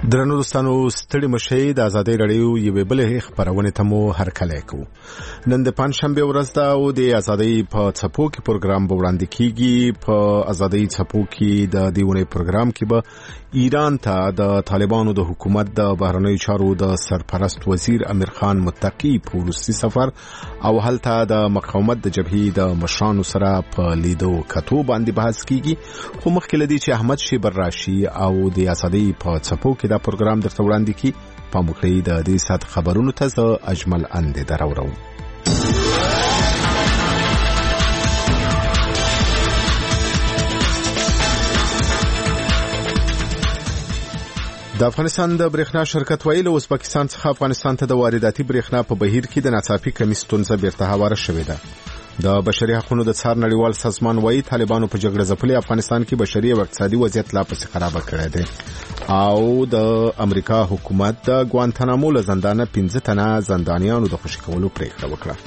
درنو دوستانو ستړي مشي د ازادي رادیو یوې بلې خبرونه ته مو هرکلی کوو. نن د پنځشنبه ورځ ده او د ازادي په څپو کې پروګرام به وړاندې کیږي. په ازادي څپو کې د دیونه پروګرام کې به ایران ته د طالبانو د حکومت د بهرنیو چارو د سرپرست وزیر امیر خان متقی په روسي سفر او هلته د مقاومت د جبهې د مشرانو سره په لیدو کتو باندې بحث کیږي. خو مخکې لدی چې احمد شیبر راشي او د ازادي په څپو کې دا پروګرام درته وړاندې کی په مخکې د دې سات خبرونو ته زه اجمل اند دراوړم. د افغانستان د برېښنا شرکت ویل ازبکستان څخه افغانستان ته د وارداتي برېښنا په بهیر کې د ناڅاپي کمی ستونزه بیرته هواره شوې ده. د بشري حقوقو د څار نړیوال سازمان وایي طالبانو په جګړه ځپلي افغانستان کې بشري او اقتصادي وضعیت لا پسې خراب کړی دی او د امریکا حکومت د ګوانتانامو له زندانه 15 تنه زندانیانو د خوشي کولو پریکړه وکړه.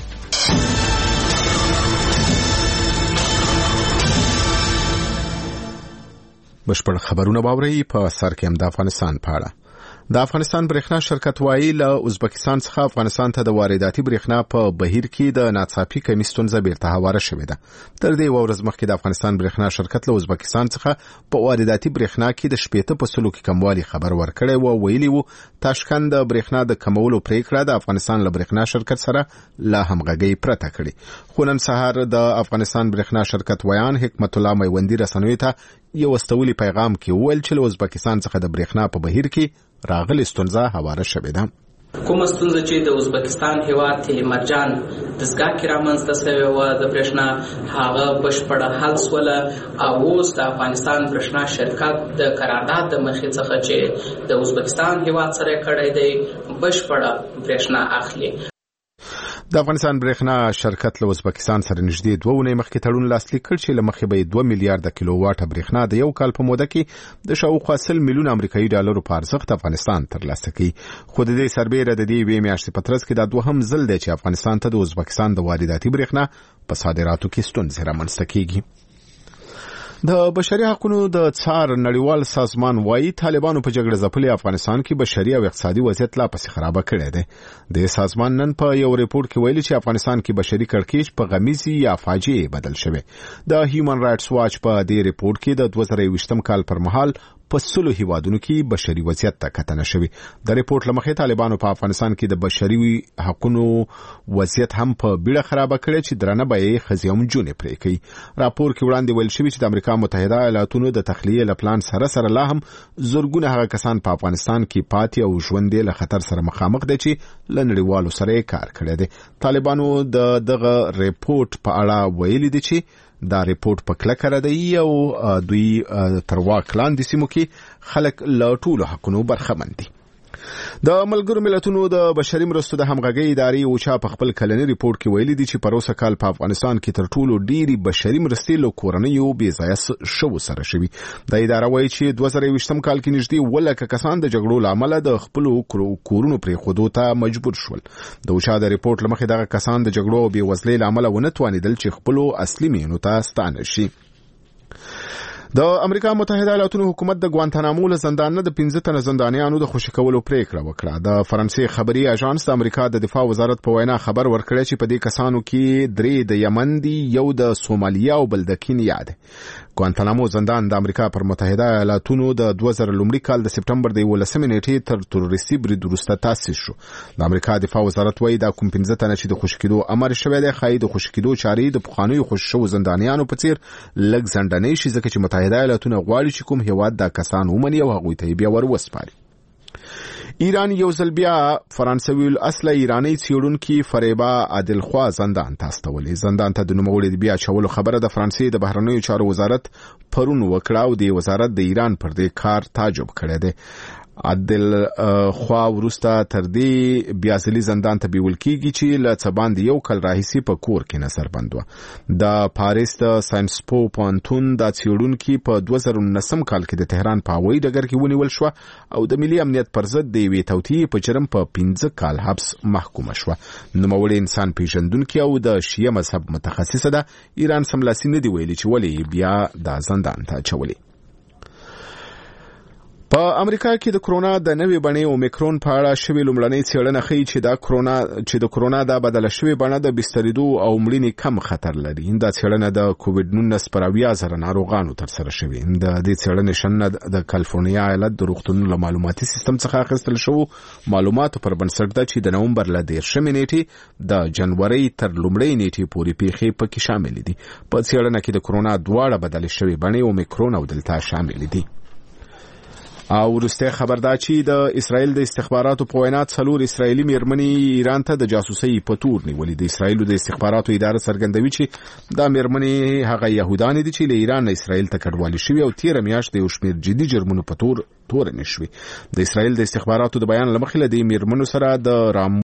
بشپړ خبرونه باوري په سر کې هم د افغانستان په اړه. د افغانستان برېښنا شرکت وایي له ازبکستان څخه افغانستان ته د وارداتي برېښنا په بهیر کې د ناڅاپي کمی ستونزه بیرته هواره شوې ده. تر دې ورځ مخکې د افغانستان برېښنا شرکت له ازبکستان څخه په وارداتي برېښنا کې د 70% کې کموالي خبر ورکړی و. ویلي و تاشکند د برېښنا د کمولو پریکړه د افغانستان له برېښنا شرکت سره لا همغږي پرته کړي. خو نن سهار د افغانستان برېښنا شرکت ویان حکمت الله میوندی رسنوي ته یو استولي پیغام کې ویل چې له ازبکستان څخه د برېښنا په بهیر کې راغلي ستونزه هواره شوې ده. کومه ستونزه چې د ازبکستان هیواد ته مرجان دستګاه کې رامنځته شوې و د برېښنا هغه بشپړه حل سوله او اوس د افغانستان برېښنا شرکت د قرارداد د مخې څخه چې د ازبکستان هیواد سره کړی دی بشپړه برېښنا اخلي. د افغانستان برېښنا شرکت له ازبکستان سره نږدې 2 ونې مخکې تړون لاسلیک کړ چې له مخې به 2 میلیارډ کیلو واټه برېښنا د یو کال په موده کې د شاوخوا 100 میلیون امریکایي ډالرو په ارزښت افغانستان ترلاسه کړي. خو د دې سربېره د دې وې میاشتې په ترڅ کې دا دوهم ځل دی چې افغانستان ته د ازبکستان د وارداتي برېښنا په صادراتو کې ستونزې رامنځته کیږي. د بشري حقوقو د څار نړیوال سازمان وایي طالبانو په جګړه ځپلي افغانستان کې بشري او اقتصادي وضعیت لا پسې خراب کړی دی. د سازمان نن په یو ریپورت کې ویلي چې افغانستان کې بشري کړکېچ په غمیزي یا فاجعه بدل شوی. د هیومن رائټس واچ په دې ریپورت کې د 2020 کال پر مهال په 100 هیوادونو کې بشري وضعیت ته کتنه شوی. د ریپورت لمخې طالبانو په افغانستان کې د بشري حقوقو وضعیت هم په بیړه خراب کړی چې درنه به خزي هم جون پرې کوي. راپور کې وړاندې ویل شوی چې د امریکا متحده ایالاتونو د تخلیه لپلان سره لا هم زورګونه هغه کسان په افغانستان کې پاتې او ژوند له خطر سره مخامخ دي چې لنړیوالو سره کار کړی دی. طالبانو دغه ریپورت په اړه ویلي دي چې دا ریپورت په کلکه ردی او دوی تر واک لاندې سیمو کې خلک له ټولو حقونو برخمن دي. د ملګرو ملتونو د بشري مرستو د همغږي ادارې اوچا په خپل کلنی ریپورت کې ویلي دي چې پروسه کال په افغانستان کې تر ټولو ډېری بشري مرستې له کورنیو بې ځایه شو سره شوي. د اداره وایي چې 2020 کال کې نږدې 100 کسان د جګړو لامل د خپل کورونو پرې خودو ته مجبور شول. د اوچا د ریپورت لمخې دغه کسان د جګړو او بې وزلۍ لامل ونه توانیدل چې خپل اصلي مینو ته ستانه شي. د امریکا متحده ایالاتونو حکومت د ګوانتانامو له زندانه د 15 تنه زندانیانو د خوشي کولو پریکړه وکړه. د فرانسې خبري اژانس د امریکا د دفاع وزارت په وینا خبر ورکړی چې په دې کسانو کې 3 د یمن دي، یو د سومالیا او بل د کینیا دی. ګوانتانامو زندان د امریکا پر متحده ایالاتونو د 2000 کال د سپټمبر د 18 نیټې تر تروریستي برید وروسته تاسیس شو. د امریکا دفاع وزارت وایي دا کوم 15 تنه چې د خوشي کېدو امر شوی دی خای د خوشي کېدو چارې د پخوانیو خوشي شو زندانیانو په څیر لږ ځنډنې شي ځکه چې متحده ایالاتونه غواړي چې کوم هیواد دا کسان ومني او هغوی ته بیا ور وسپاري. ایران یو ځل بیا فرانسوي اصله ایرانی څېړونکي فریبا عادل خوا زندان ته استولې. زندان ته د نوموړي بیا چولو خبره د فرانسې د بهرنیو چارو وزارت پرون وکړه او د وزارت د ایران پر دې کار تعجب کړی دی. عادل خوا ورسته تر دې بیا ځلې زندان ته بیول کیږي چې له څباندې یو کال راهیسې په کور کې نظر بند و. د پاریس د ساينس پو پوهنتون د څېړونکي په 2019 کال کې د تهران په هوایي ډګر کې ونیول شو او د ملي امنیت پر ضد د یوې توطیې په جرم په 15 کال حبس محکومه شو. نوموړی انسان پیژندونکي او د شیعه مذهب متخصصه ده. ایران سملاسي نه دی ویلي چې ولې بیا د زندان ته اچولې. په امریکا کې د کرونا د نوې بڼې اومیکرون په اړه شوې لومړنۍ څېړنه ښیي چې د کرونا د بدله شوې بڼه د بسترېدو او مړینې کم خطر لري. دا څېړنه د کووډ-19 پر 80,000 ناروغانو ترسره شوې. د دې څېړنې شننه د کالیفورنیا ایالت د روغتونونو له معلوماتي سیستم څخه اخیستل شوو معلوماتو پر بنسټ ده چې د نومبر له 10 نیټې د جنوري تر لومړۍ نیټې پورې پیښې پکې شامل دي. په څېړنه کې د کرونا دواړه بدلې شوې بڼې اومیکرون او دلتا شامل دي. او وروسته خبر دا چې د اسرائیل د استخباراتو په وینا 4 اسرائیلي میرمنې ایران ته د جاسوسۍ په تور نیولې. د اسرائیل د استخباراتو اداره څرګندوي چې دا میرمنې هغه يهودان دي چې له ایران نه اسرائیل ته کډوالي شوي او 13 میاشتې د یو شمېر جدي جرمونو په تور نشوي. د اسرائیل د استخباراتو د بیان لمخې له دې میرمنو سره د